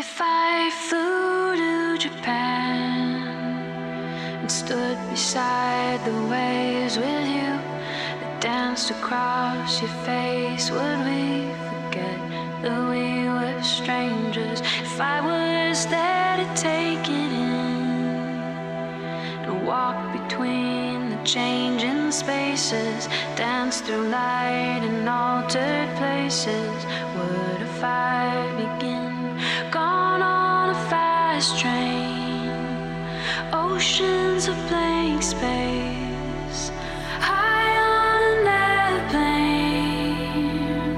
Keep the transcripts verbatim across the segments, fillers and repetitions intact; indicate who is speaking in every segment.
Speaker 1: If I flew to Japan and stood beside the waves with you that danced across your face, would we forget that we were strangers? If I was there to take it in and walk between the changing spaces, dance through light and altered places, would a fire begin? Gone on a fast train, oceans of blank space, high on an airplane,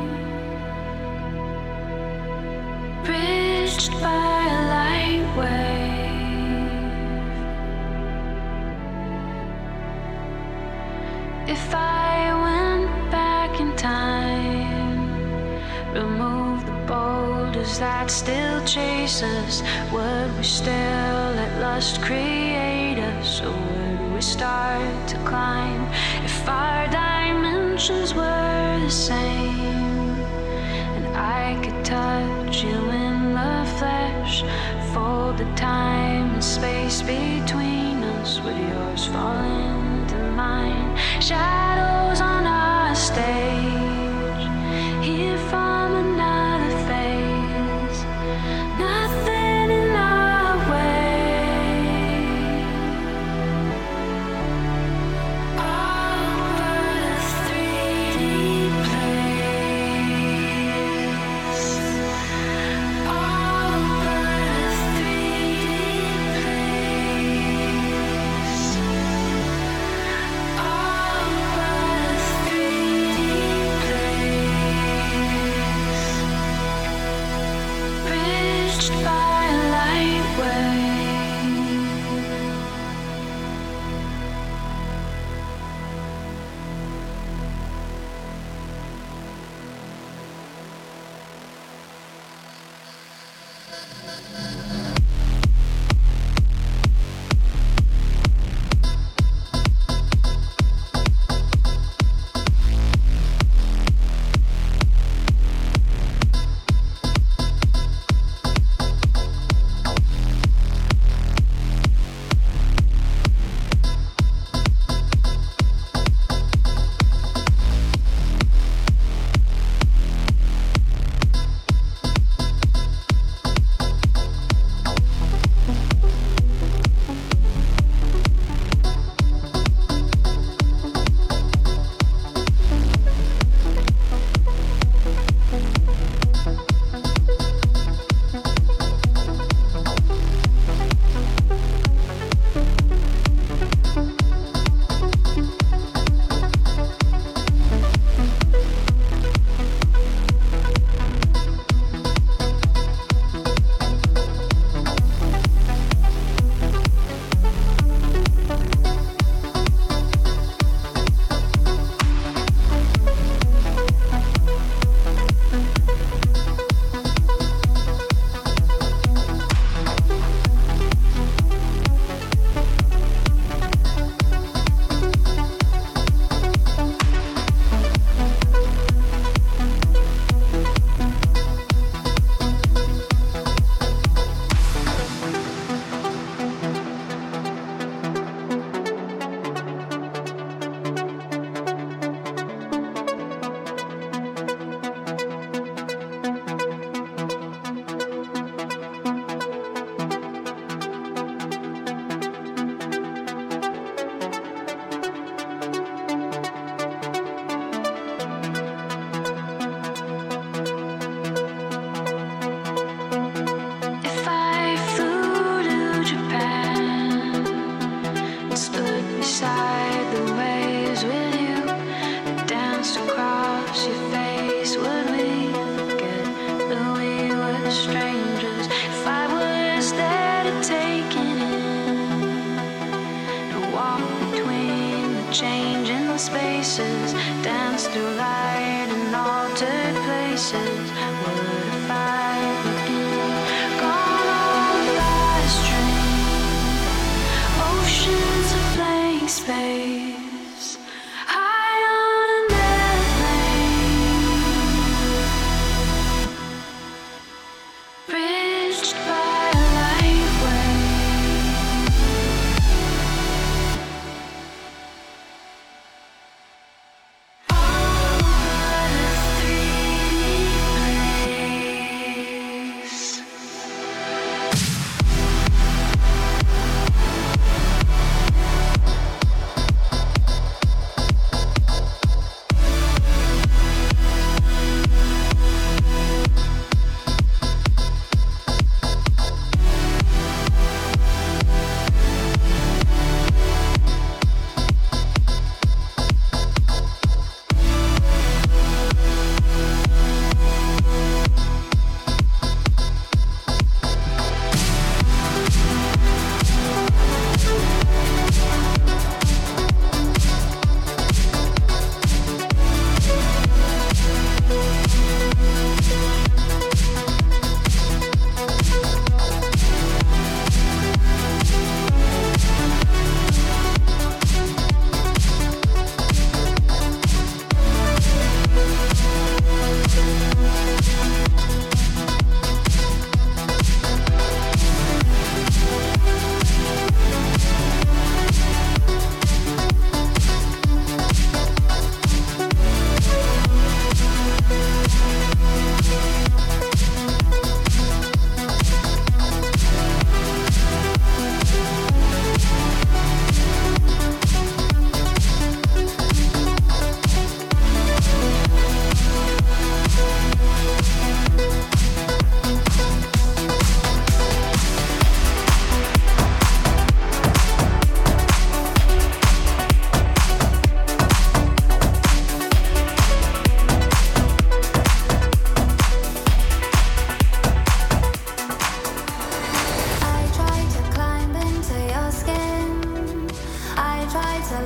Speaker 1: bridged by a light wave. If I went back in time, remove the boulders that still chase us, would we still let lust create us, or would we start to climb? If our dimensions were the same and I could touch you in the flesh, fold the time and space between us, would yours fall into mine? Shadows on our stage, here from another phase, nothing in our way, all but a three D place, all but a three D place, all but a three D place, bridged by a light wave. If I flew to Japan and stood beside the waves with you that danced across your face, would we forget that we were strangers? If I was there to take it in and walk between the changing spaces, dance through light and altered places, would a fire begin? Gone on a fast train, oceans of blank space, high on an airplane, bridged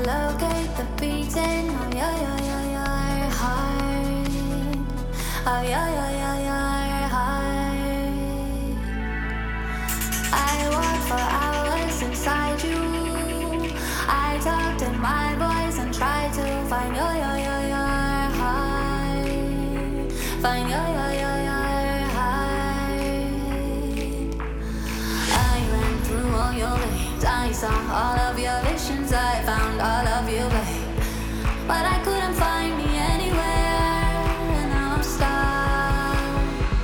Speaker 2: locate the beating of your, your, your, your heart. Of your, your, your, your heart. I walk for hours inside you. I talked in my voice and tried to find your, your, your, your heart. Find your, your, your, your heart. I ran through all your veins. I saw all of your visions. I found all of you, babe. But I couldn't find me anywhere. And now I'm stuck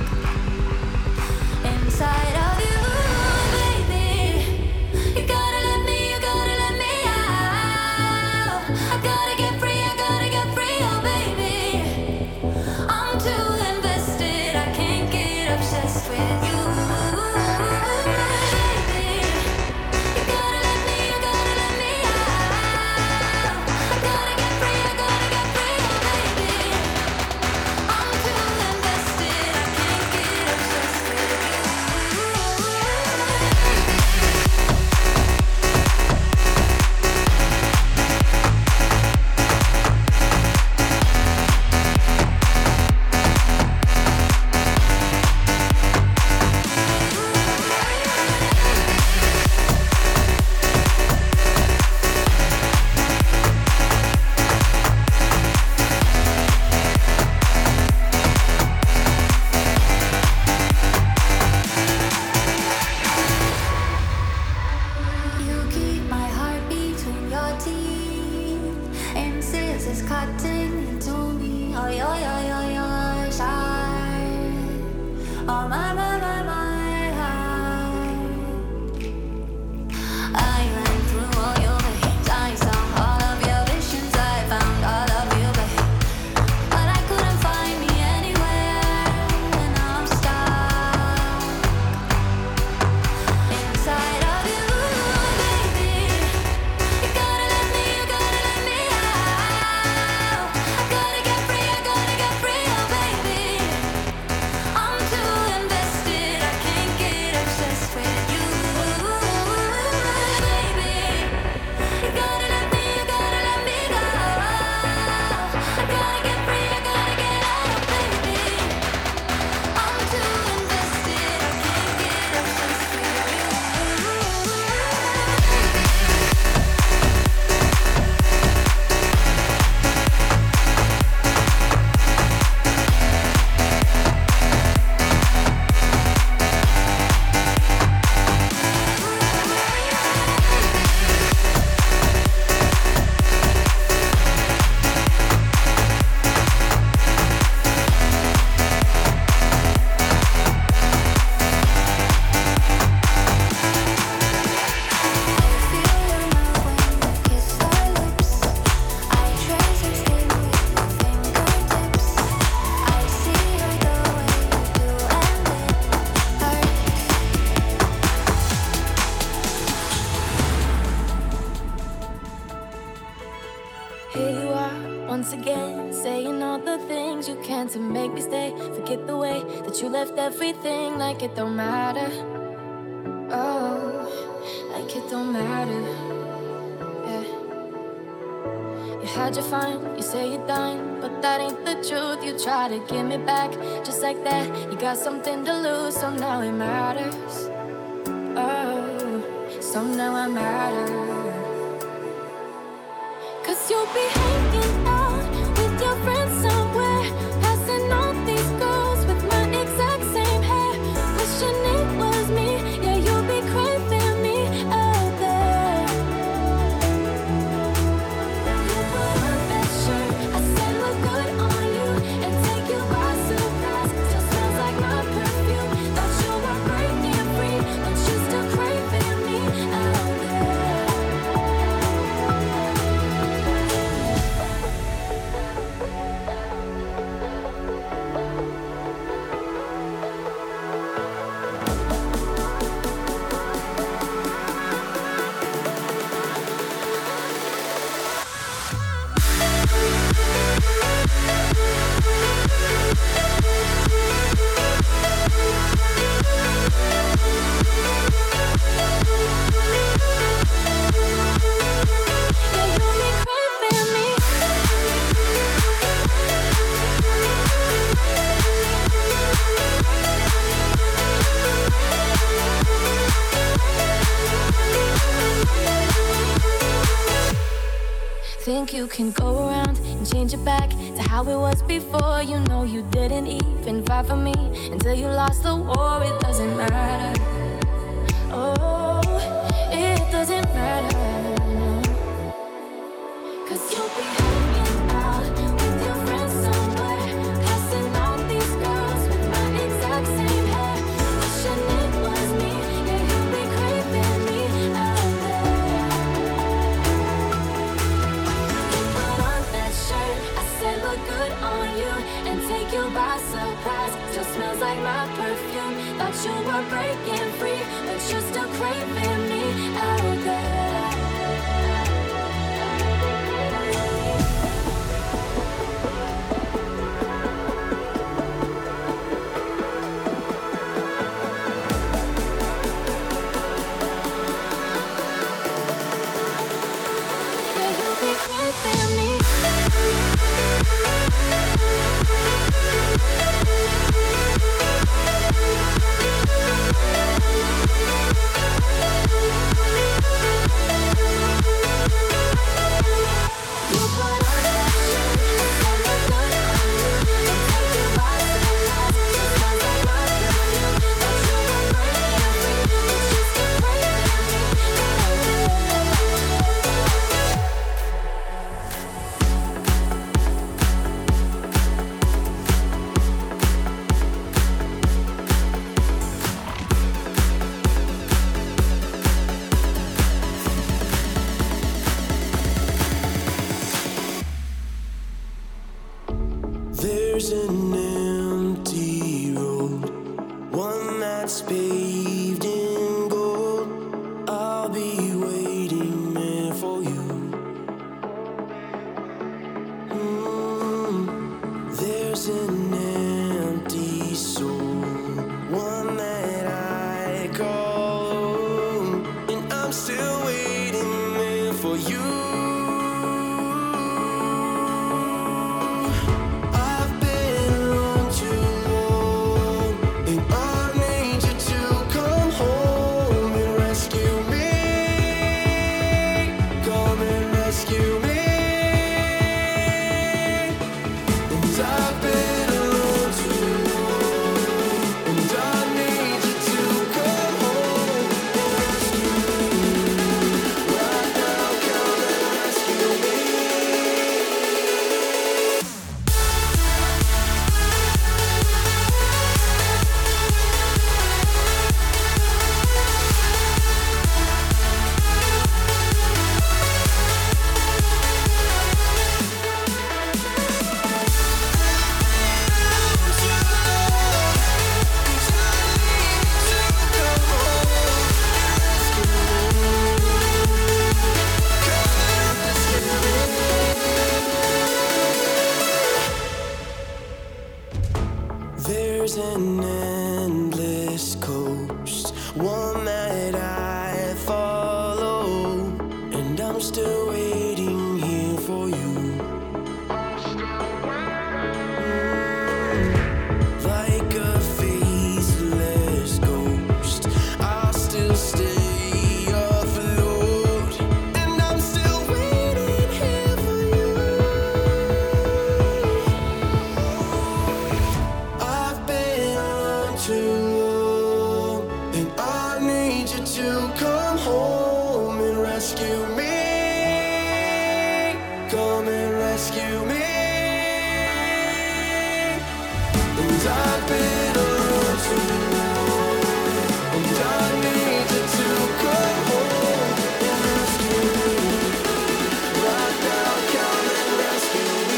Speaker 2: inside of you, baby. You gotta let me, you gotta let me out. I gotta get free, I gotta get free, oh baby. I'm too invested, I can't get obsessed with you.
Speaker 3: To make me stay, forget the way that you left everything like it don't matter. Oh, like it don't matter. Yeah. You had your fun, you say you're done, but that ain't the truth. You try to give me back just like that. You got something to lose, so now it matters. Oh, so now I matter. Cause you'll be hanging out with your friends somewhere. All these girls with my exact same hair, wishing it was me. Yeah, you'll be craving me out there. You put on that shirt, I said look good on you, and take you by surprise. Still smells like my perfume. Thought you were breaking free, but you still craving me out there. Yeah, you'll be Think you can go around and change it back to how it was before. You know you didn't even fight for me until you lost the war. It doesn't matter. Oh, it doesn't matter. Cause you'll be hanging out with your friends somewhere, passing out these girls with my exact same hair, wishing it was me. Yeah, you'll be craving me out there. You put on that shirt, I said look good on you, and take you by surprise. Still smells like my perfume. Thought you were breaking free, but you're still craving me out there.
Speaker 4: There's an empty road, one that's paved in gold. I'll be waiting there for you. Mm, there's an empty soul, one that I call home, and I'm still waiting there for you. There's an endless coast, one that I follow, and I'm still waiting here for you. Mm, like a faceless ghost, I'll still stay afloat, and I'm still waiting here for you. Too long, and I need you to come home and rescue me. Come and rescue me. And I've been alone too long, and I need you to come home and rescue me. Right now, come and rescue me.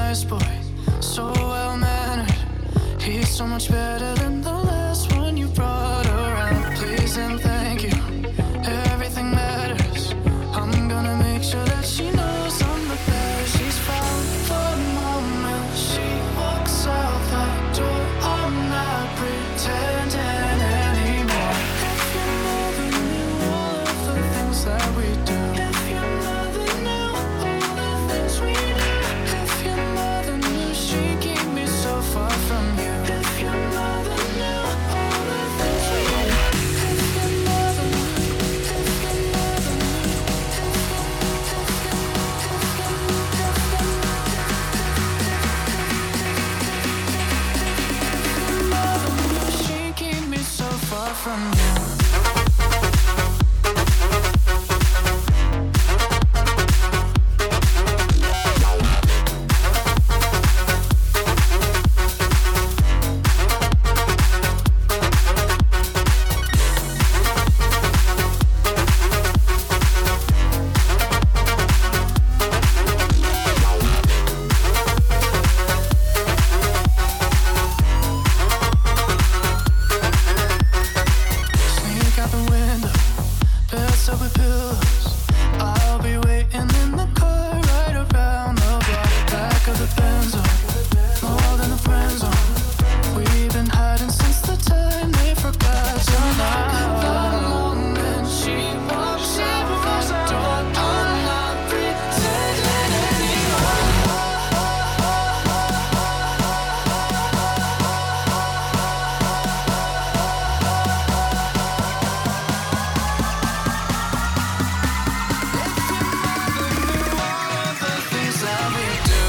Speaker 5: nice boy, so well mannered. He's so much better than the last one you brought around. Please and thank you, everything matters. I'm gonna make sure that she knows I'm the best. She's found the moment she walks out that door. I'm not pretending anymore. If you never knew all of the things that we do, if you never knew all the things we do, if you never knew she keep me so far from you, if you never knew all the things we do, if you never knew, if you never knew, she keep me so far from you. Sneak out the window, beds up with pillows. I'll be waiting in the car right around the block. Back of the Benzo, more than a friend zone. We've been hiding since the time they forgot. Tonight, the moment she walks out the door, I'm not pretending anymore. The things that we do.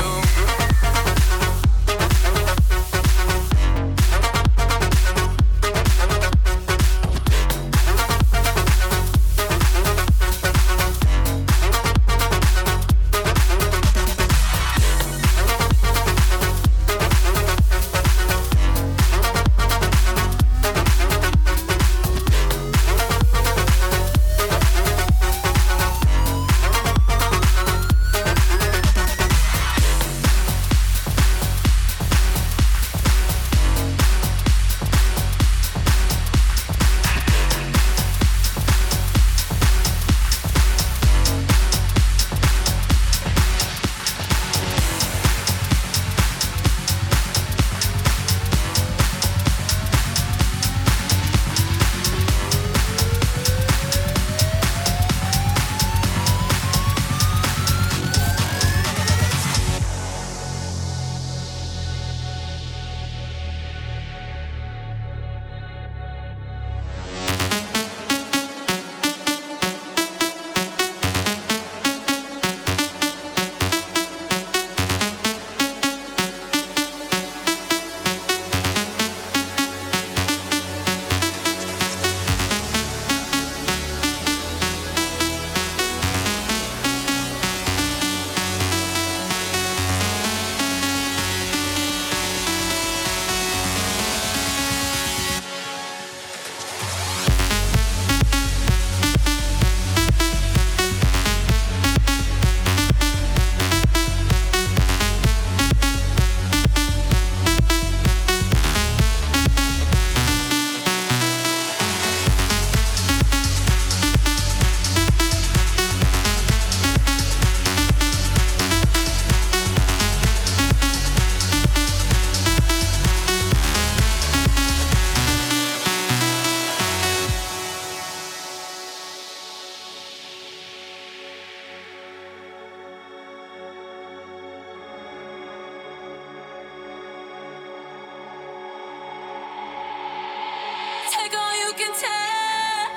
Speaker 3: Take all you can take,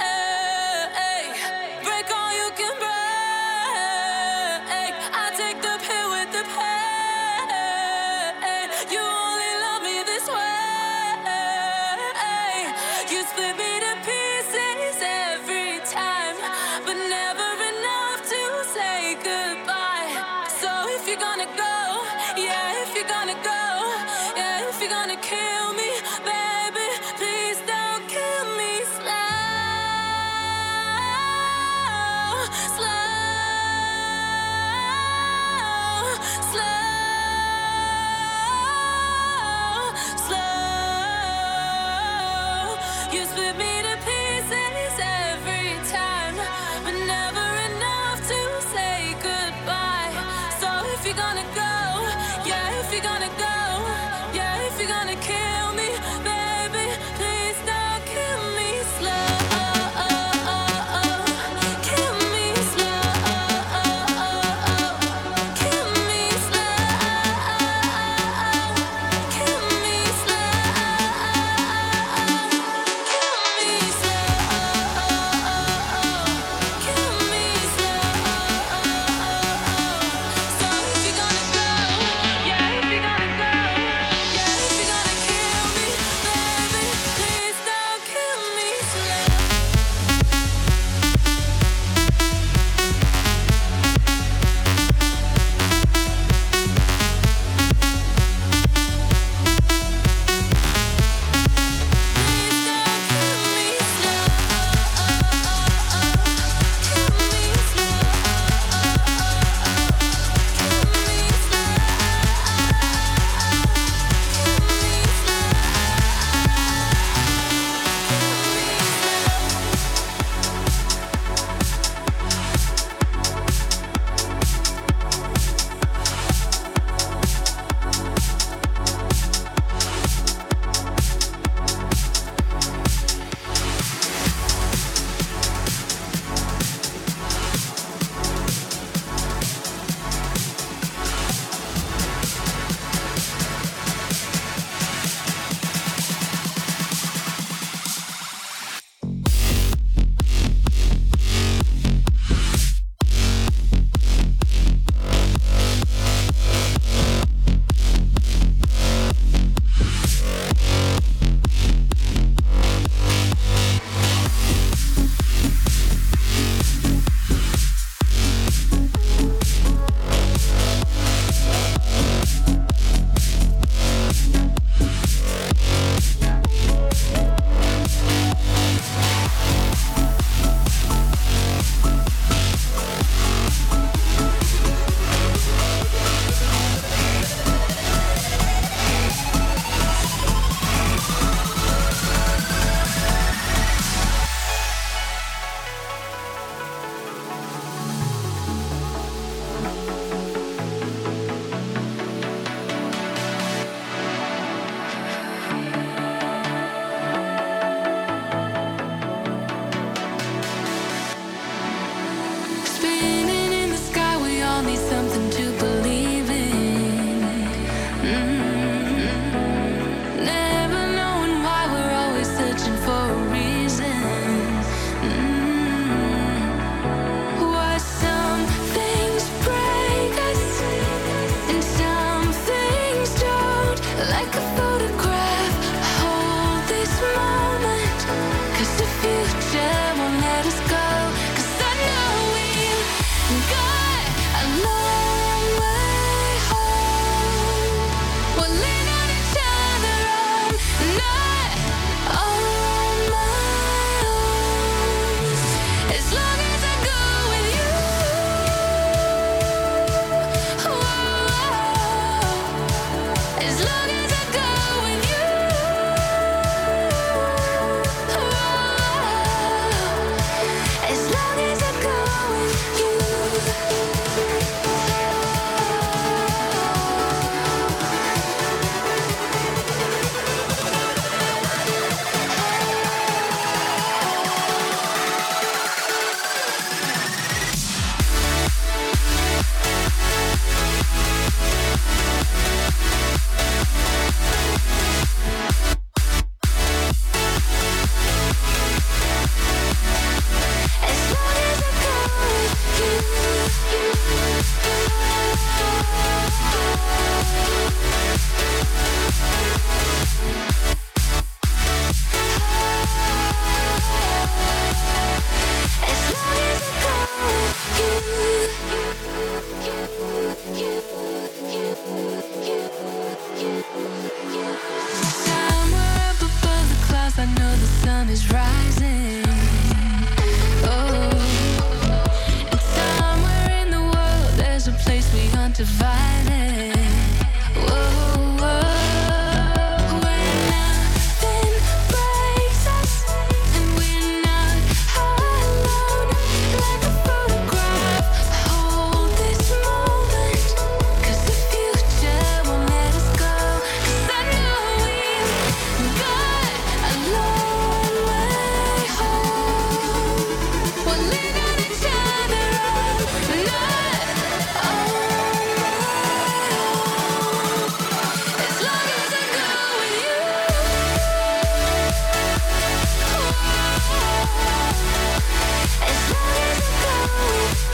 Speaker 3: break all you can break. I take the pill with the pain. You only love me this way. You split me to pieces every time, but never enough to say goodbye. So if you're gonna go, yeah, if you're gonna go, yeah, if you're gonna kill me, baby, please don't kill me slow, slow, slow.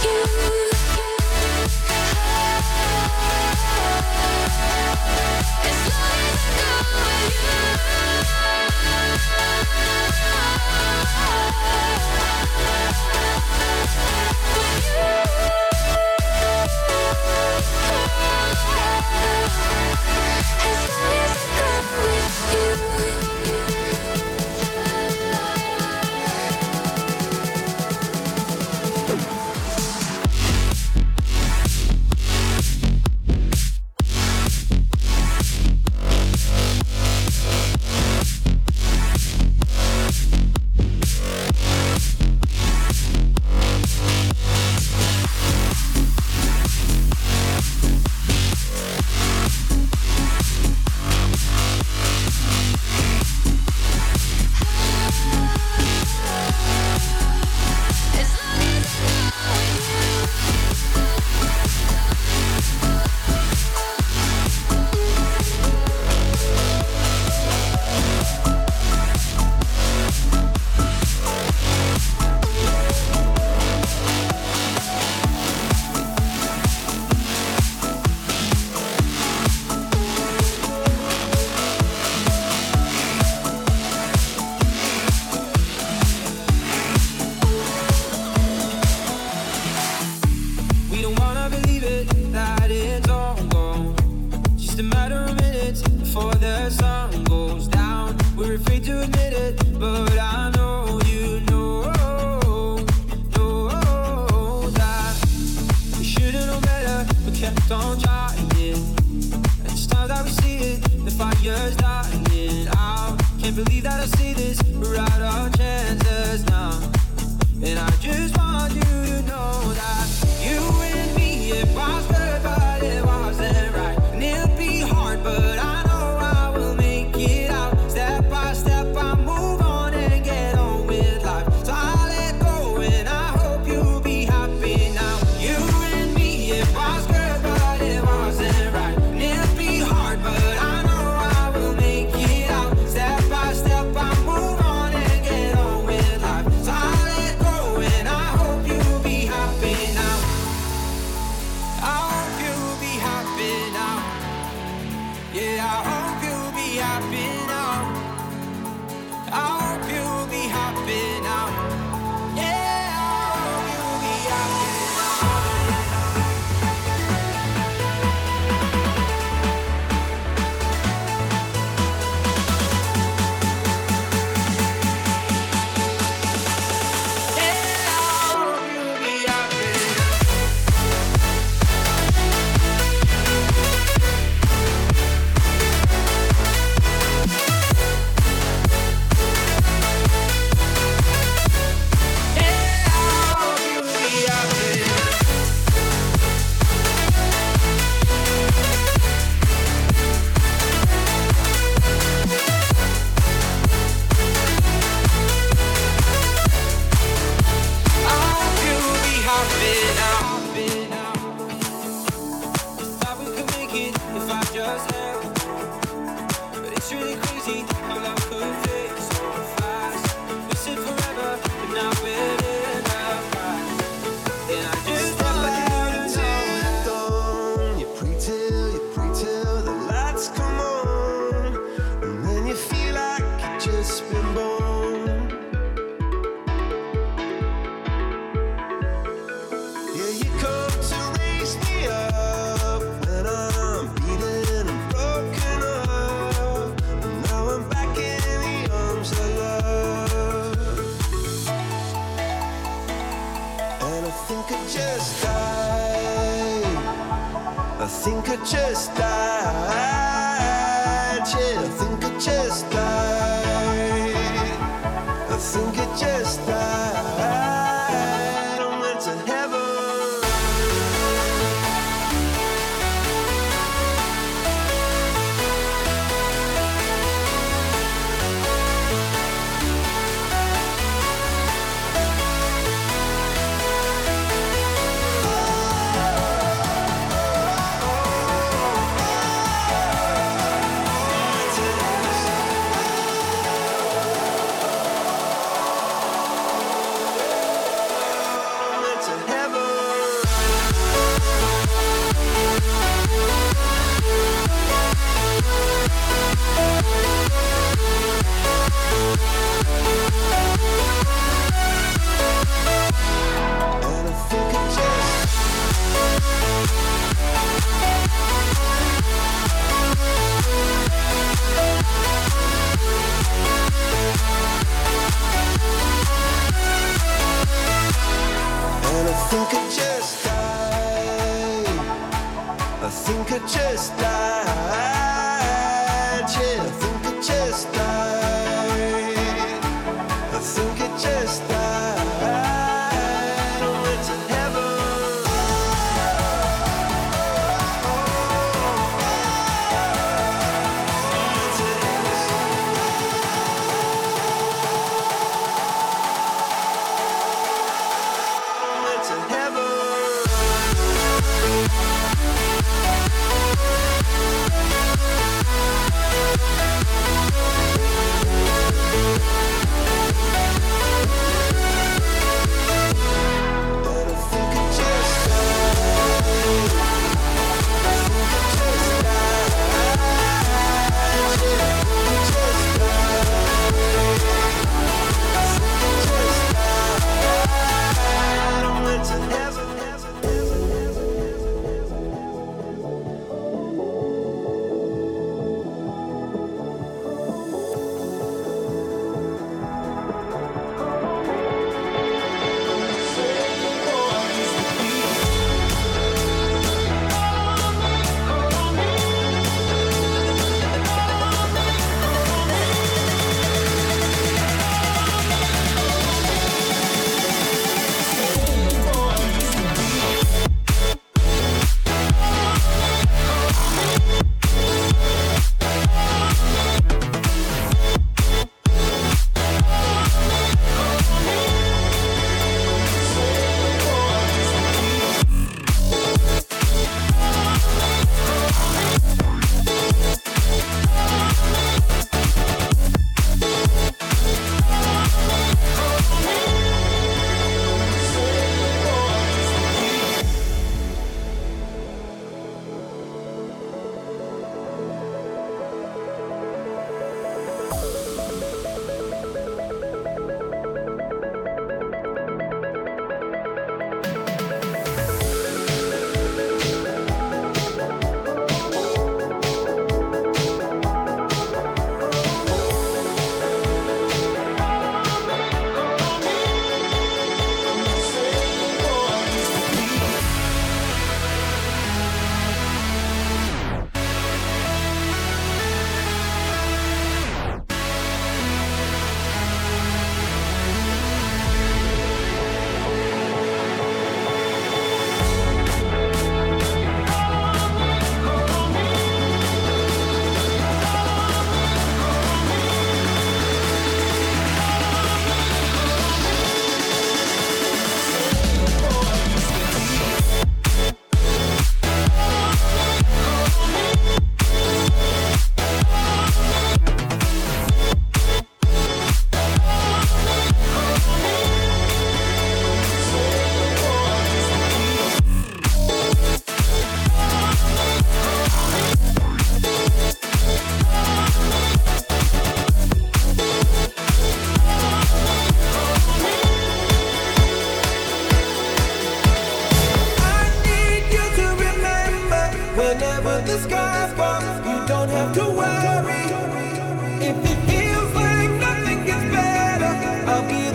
Speaker 4: Oh,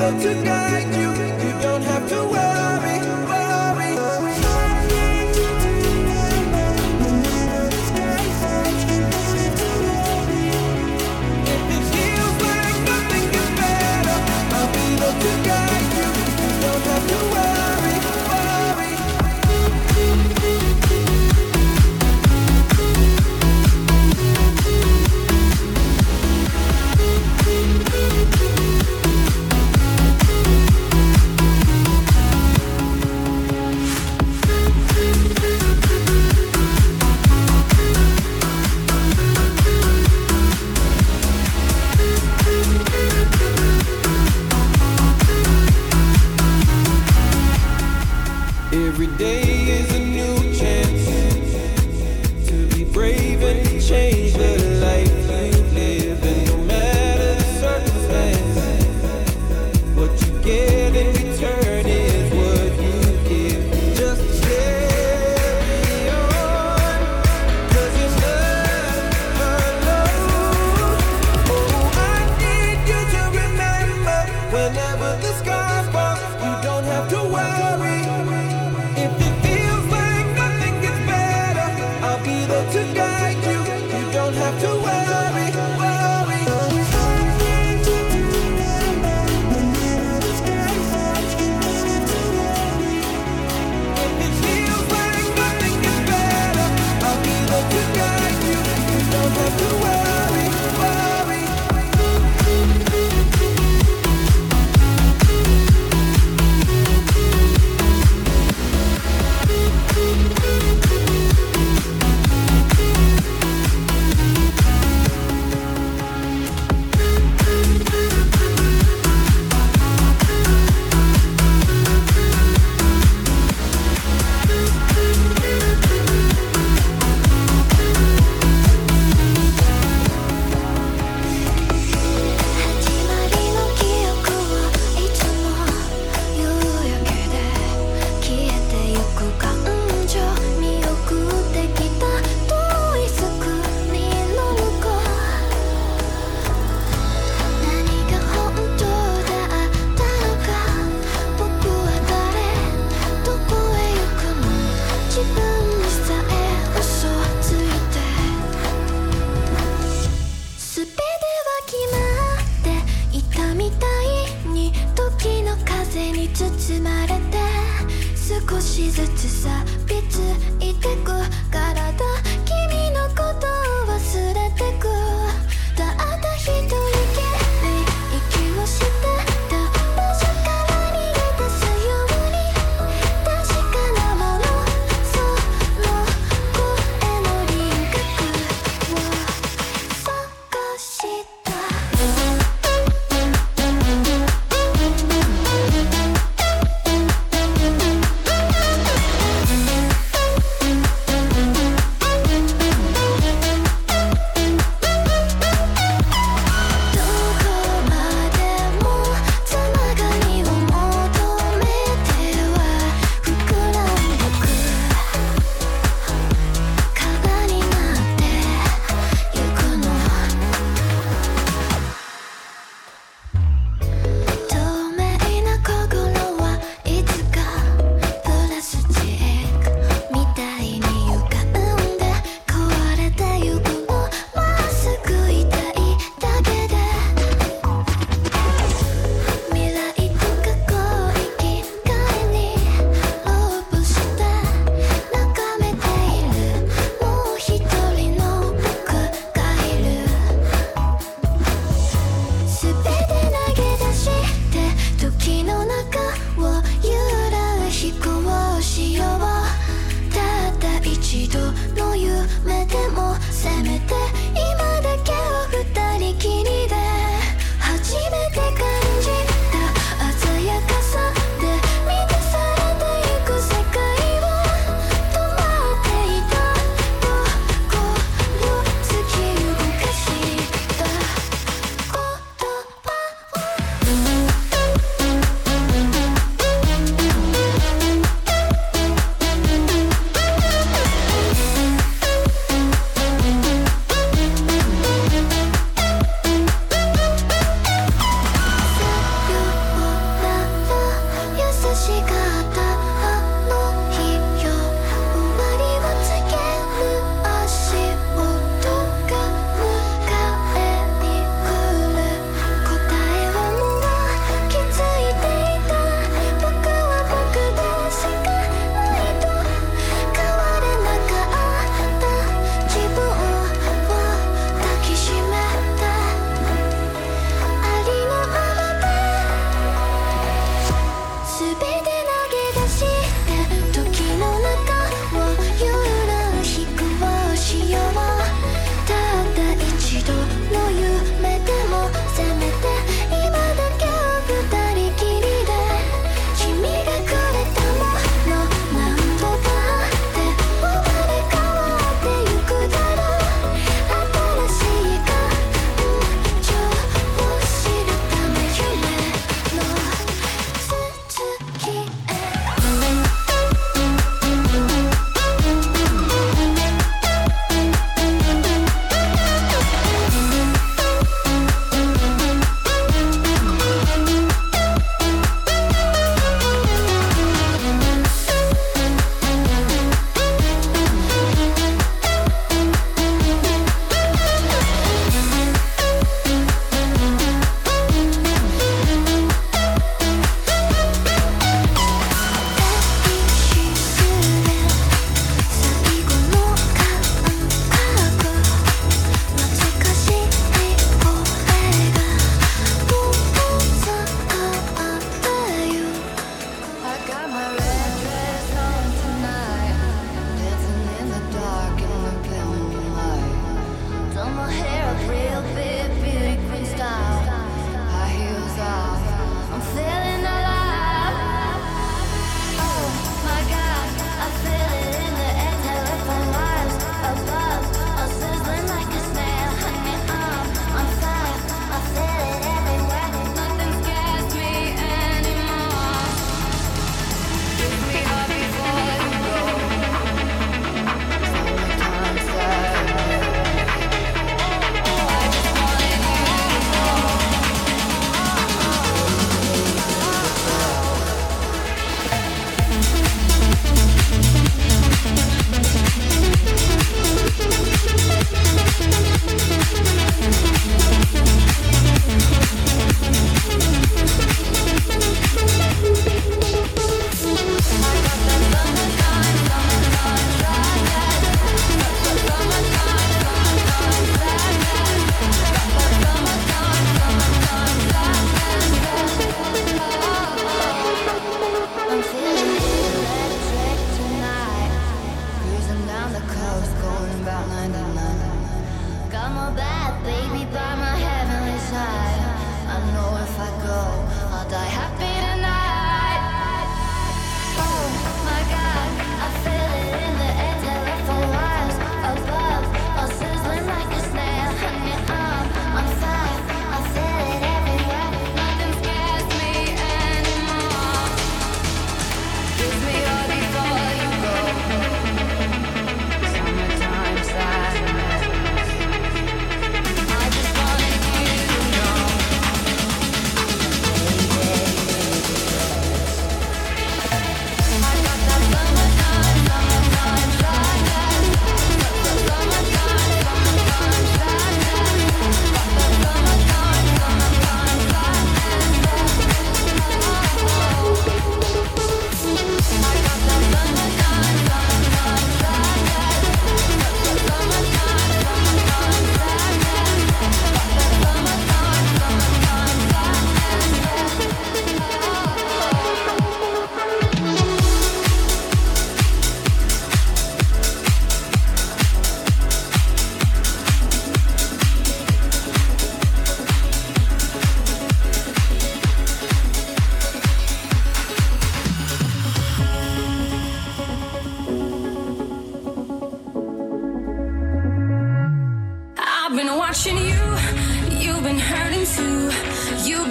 Speaker 4: there to guide you. You don't have to worry, worry. If it feels like nothing gets better, I'll be there to guide you. You don't have to worry, worry. Every day is a new chance to be brave and to change the life you live. And no matter the circumstance, what you get in return is what you give. Just carry on, 'cause you're never alone. Oh, I need you to remember, whenever the skies fall, you don't have to worry. If it feels like nothing gets better, I'll be there to guide you. You don't have to worry, worry. If it feels like nothing gets better, I'll be there to guide you. You don't have to worry, worry.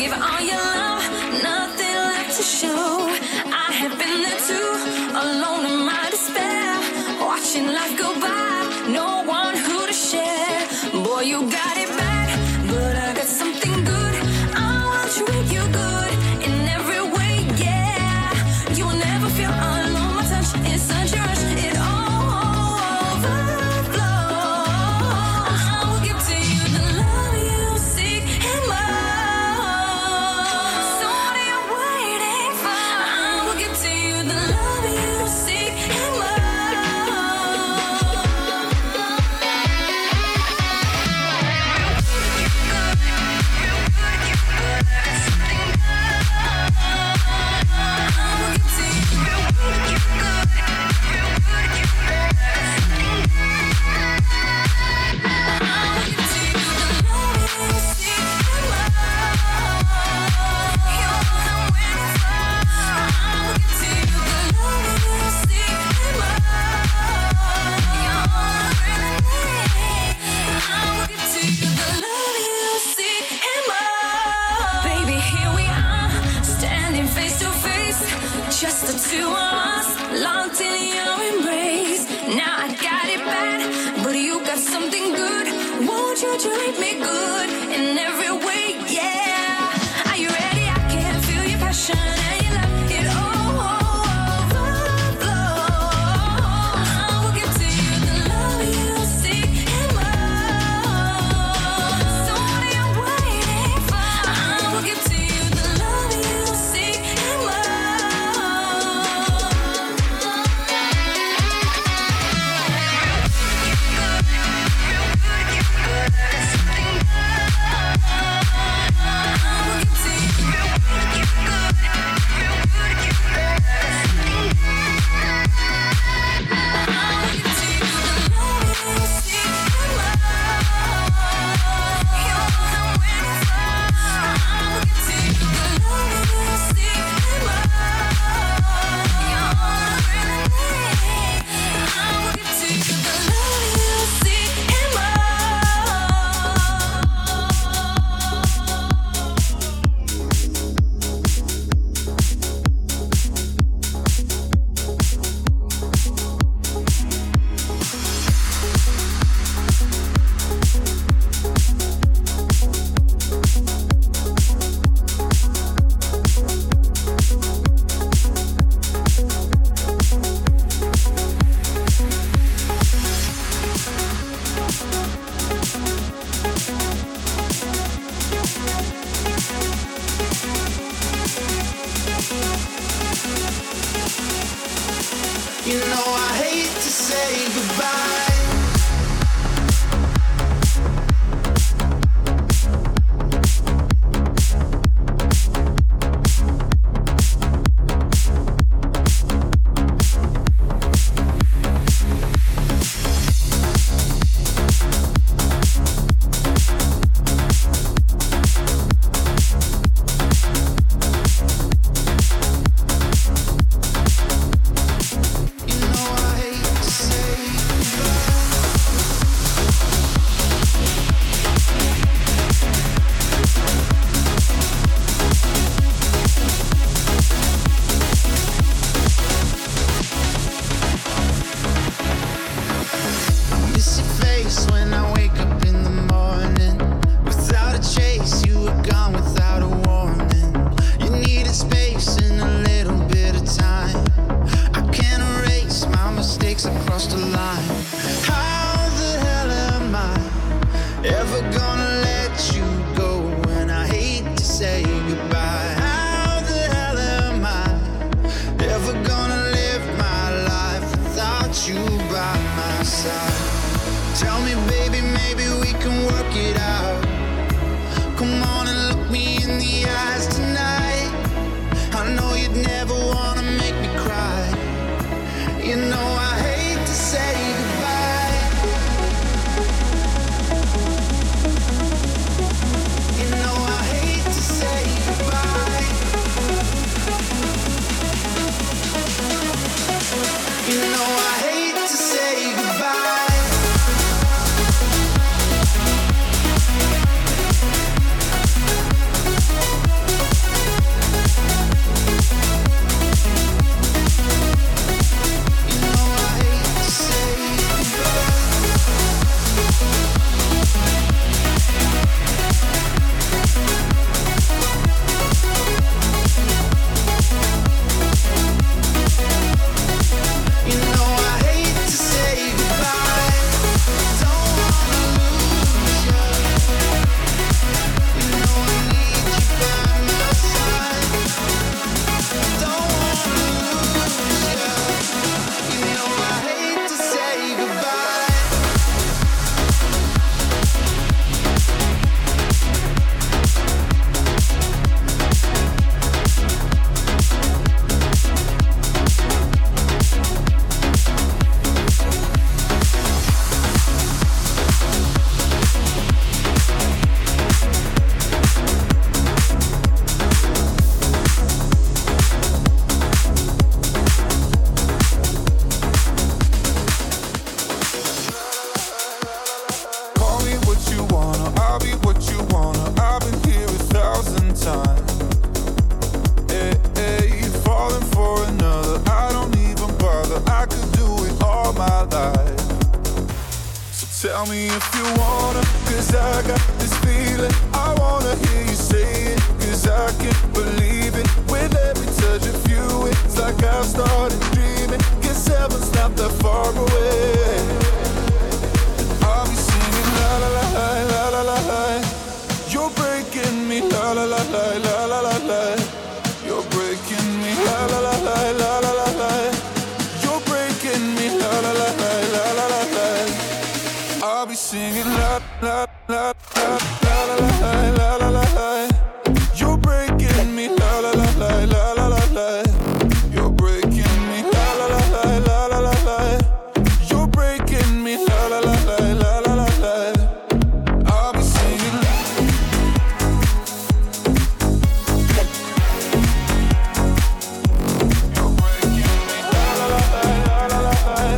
Speaker 3: give all your love, nothing left to show. I have been there too, alone in my despair, watching life go by, no one who to share. Boy, you got it bad, but I got something good. I want to treat you good in every way, yeah. You will never feel alone. My touch is such a rush, it all overflows. I will give to you the love you seek and more. So what are you waiting for? I will give to you the love you seek and more. Baby, here we are, standing face to face, just the two of us, locked in your embrace. Now I got it bad, but you got something good. Won't you treat me good in every way, yeah. Are you ready? I can feel your passion and your love, it all overflows. I will give to you the love you seek and more. So what are you waiting for? I will give to you the love you seek and more.
Speaker 4: You know I hate to say goodbye. You know I hate to say goodbye. tell me if you wanna, cause I got this feeling. I wanna hear you say it, cause I can't believe it. With every touch of you, it's like I've started dreaming. Guess heaven's not that far away. I'll be singing la la la la la la la. You're breaking me la la la la la la la la. You're breaking me la la la la la la la la. You're breaking me la la la la la la la la. I'll be singing la la la la la la la la la la. You're breaking me la la la la la la la la. You're breaking me la la la la la la la la. You're breaking me la la la la la la la la. I'll be singing. You're breaking me la la la la la la la.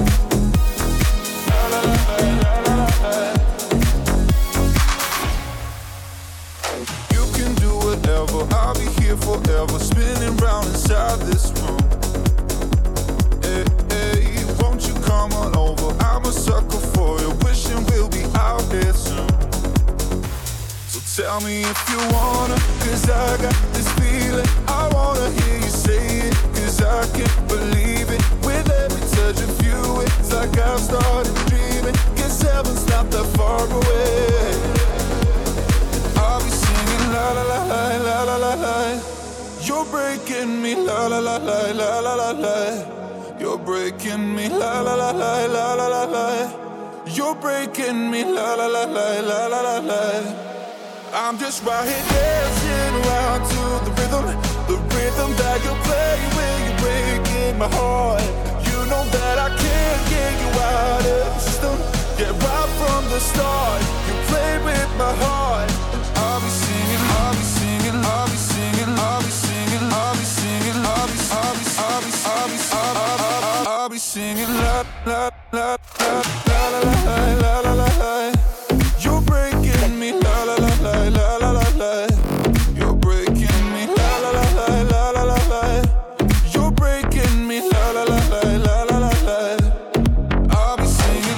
Speaker 4: I'll be here forever, spinning round inside this room. Hey, hey, won't you come on over? I'm a sucker for you, wishing we'll be out here soon. So tell me if you wanna, cause I got this feeling. I wanna hear you say it, cause I can't believe it. With every touch of you, it's like I've started dreaming. Guess heaven's not that far away. I'll be singing la la la la la la la la. You're breaking me la la la la la la la la. You're breaking me la la la la la la la la. You're breaking me la la la la la la la la. I'm just right here dancing around to the rhythm, the rhythm that you play when you're breaking my heart. You know that I can't get you out of the system. Yeah, right from the start, you played with my heart. I'll be singing, I'll be singing, I'll be singing, I'll be singing, I'll be singing, I'll be, I'll be, I'll be, I'll be, I'll be, I'll be singing la la la la la la la la la la. You're breaking me la la la la la la la la. You're breaking me la la la la la la la la. You're breaking me la la la la la la la la. I'll be singing.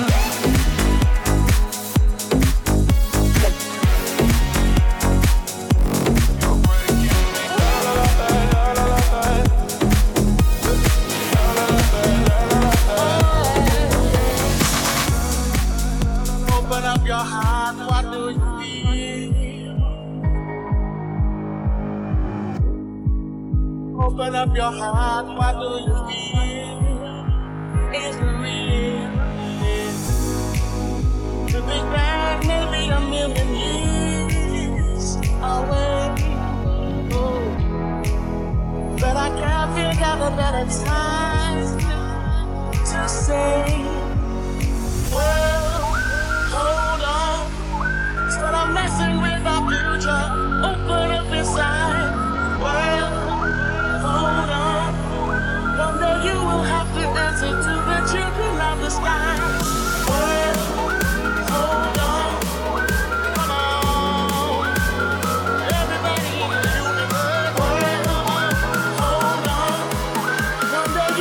Speaker 6: Open up your heart, what do you feel? Open up your heart, what do you feel? Is it real? To be back maybe a million years away. Oh. But I can't figure out a better time to say, well, hold on, instead of messing with our future, open up inside. Well, hold on, one day you will have to answer to the children of the sky. Well, hold on, come on, everybody in the universe. Well, hold on, one day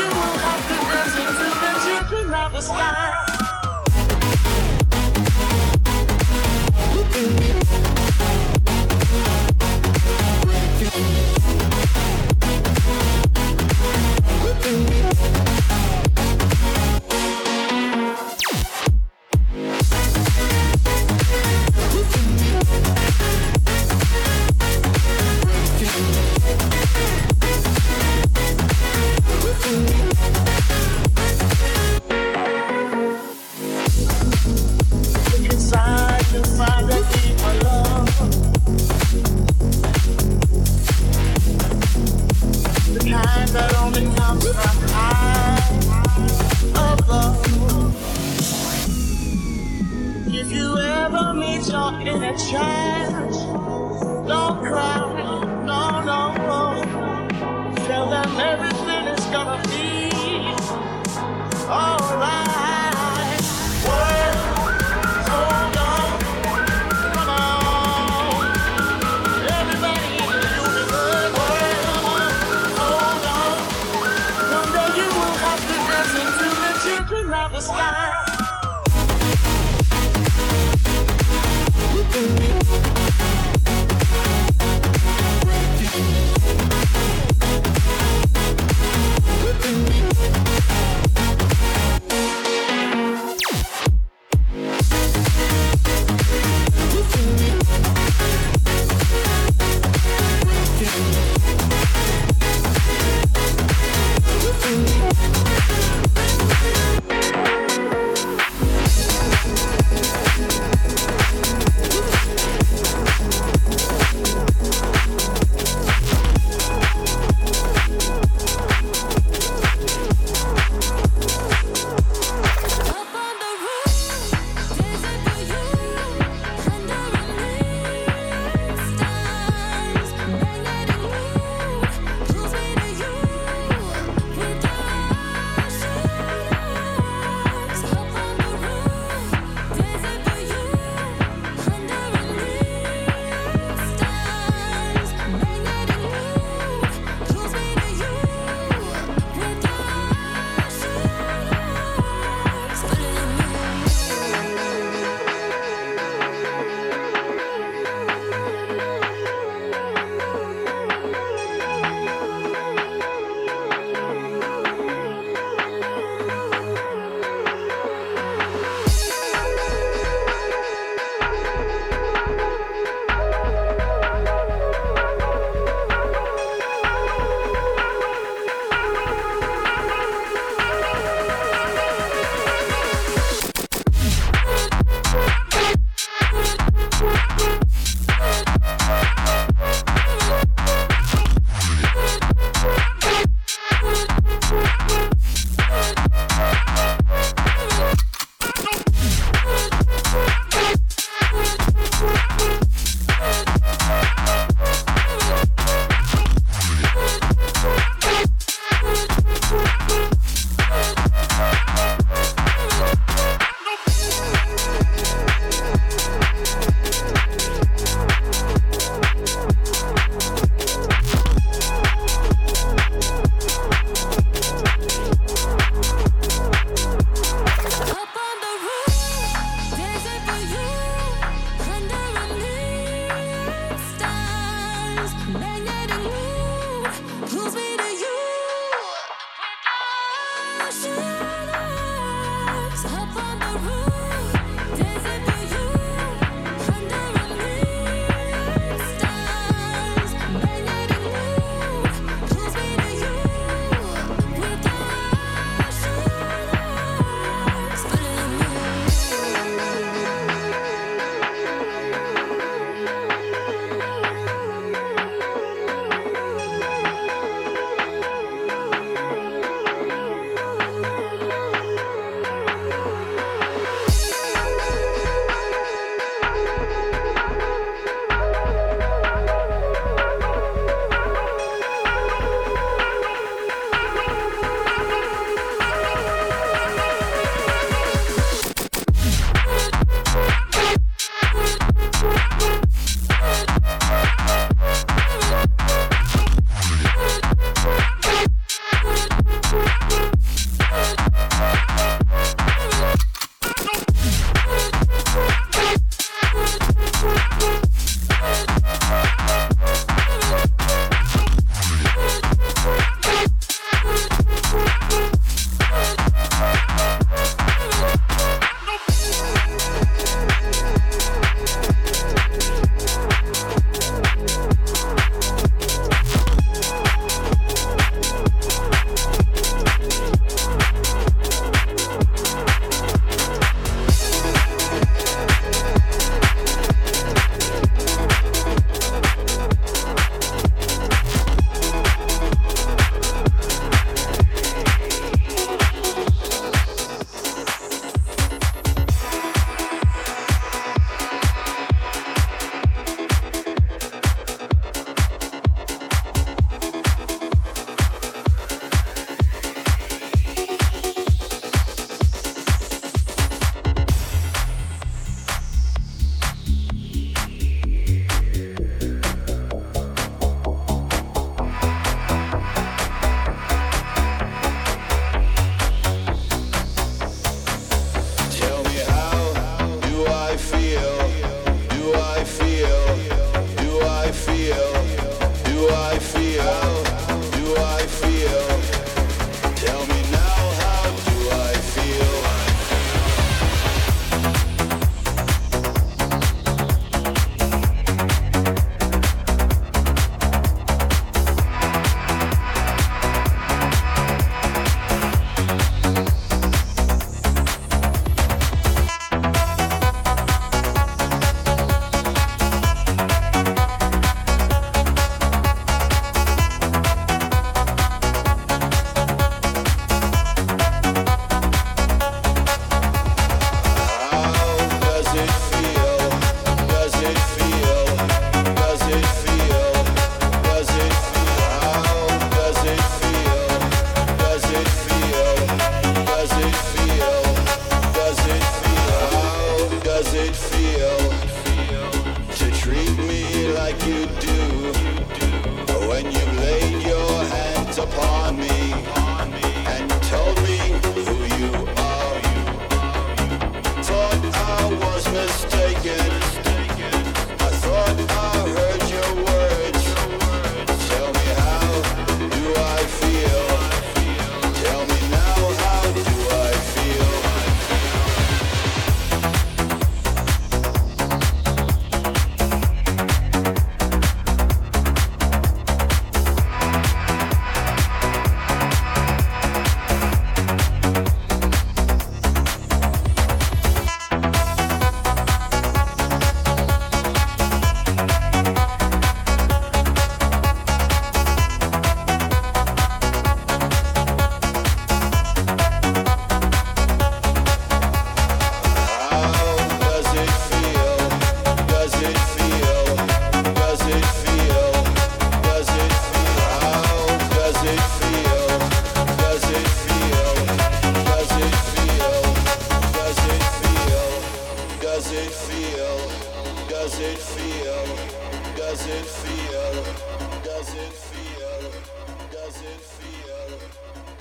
Speaker 4: Does it feel? Does it feel? Does it feel?